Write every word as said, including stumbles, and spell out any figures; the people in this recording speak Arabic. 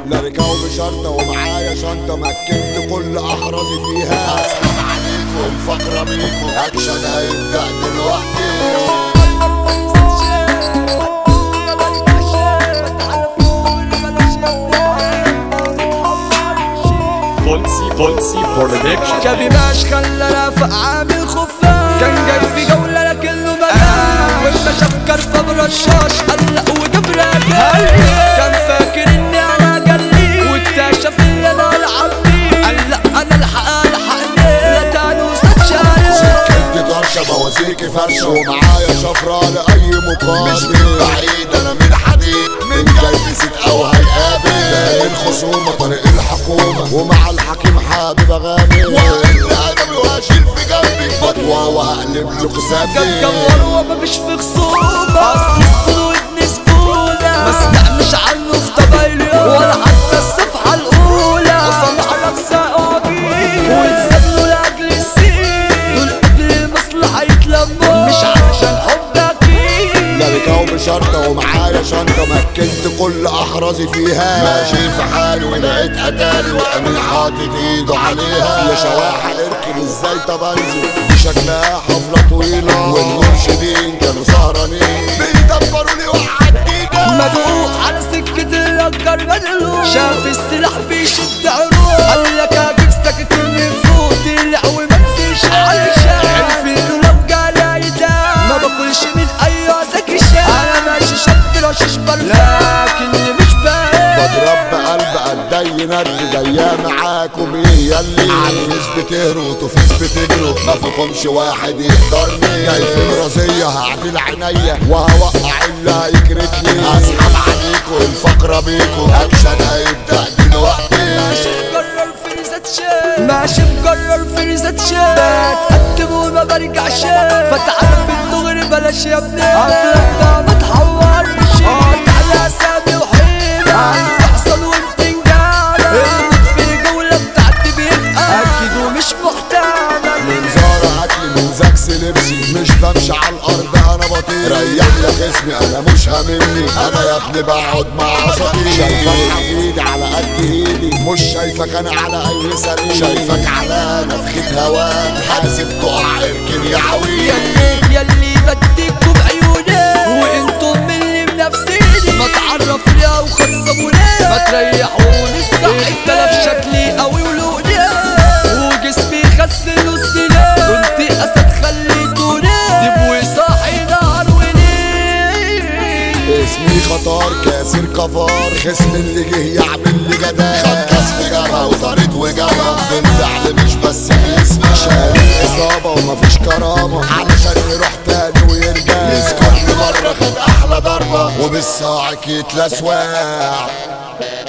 لاركة وبشرطة ومعايا شنطة مكنت كل احرازي فيها. اسحب عليكم الفقرة بيكم اكشن هيبدأ دلوقتي. بولسي بولسي برودكشن. شابي ماش خلى رافق عامل خفاش، كان جاي في جولة لكنه ملان، ولما شاف كرفة برشاش قلق وجاب راجل. كان فاكر اني انا جلي واكتشف ان انا العب بيه، قال لا انا الحق الحقني لا تانوس اتشارك. سكتي طرشة بوازيكي فرشة ومعايا شفرة لأي مقابل. مش من بعيد انا من حديد، من جاي في سيد او هيقابل. باقي الخصومة طريق الحكومة ومع الحكيم حابب اغامر، والا ادمي واشيل في جنبي بطوة وهقلب لكوا سافي. كان جوار ومفيش في خصومة، اصل الصدور ابن زبونة، ما استعنش عنه في طبايله ولا حتى الصفحة الأولى. وصنع لك ساقوا بيه واتسابلوا لأجل السين، دول أجل المصلحة يتلموا مش علشان حبك فيه. لاركة وبشرطة ومعايا شنطة مكنت كل احرازي فيها. ماشي في حالي ولقيت اتاري وامين حاطط ايده عليها. يا شواحة اركن ازاي طب انزل، دي شكلها حفلة طويلة والمرشدين كانوا سهرانين بيدبروا لي وعدينا. مدعوق على سكة الأجر مدلوق، شاف السلاح بيشد عروق، قال لك اجيب سكت من فوق طلع وما نزلش علشان عرف انه لو جالي يدام ما باكلش من اي ذكي شام. انا ماشي شاب رشاش لكني مش باين، بضرب بقلب قدي ند جاية معاكم ايه ياللي عالفيس بتهروا وتوفيس بتجروا ما فيكمش واحد يقدرني. جاي في مرازية هعدل عينيا وهوقع اللي هيكرتني. اسحب عليكم الفقرة بيكم اكشن هيبدأ دلوقتي. ماشي مقرر فريزة شام، ماشي مقرر فريزة شام، بتقدم وما برجعش، فتعرف الدغري بلاش يا ابني افلام ده ما تحورش. قاطع على اسامي وحيرة تحصل وبتنجانة، الموت في الجولة بتاعتي بيبقى اكيد ومش محتمل. منظار اكل من زكس لبسي مش بمشي على الارض انا بطير. ريح يا خصمي انا مش هاممني، انا يا ابني بقعد مع اساطير. شايفك حفيدي على قد ايدي مش شايفك انا على اي سرير. شايفك على نفخة هواك حاسب تقع اركن يا عويل. ياللي ياللي بديكوا بعيوني وانتم من اللي بنفسيني، ما تعرف لي وخصموني ما تريحوني الصح. التلف شكلي قوي ولوني وجسمي خسن السنين، كنت اسد خليتوني تبوي صاحي نهار وليل. اسمي خطار كاسر كفار خصم اللي جه يعمل لي جدال. خد كسر جبهة وطارت وجبهة بالفعل مش بس باسمي. شايل اصابة ومفيش كرامة علشان يروح تاني ويرجع. يذكرني مرة خد احلى ضربة وبالصاع كيت لسواع.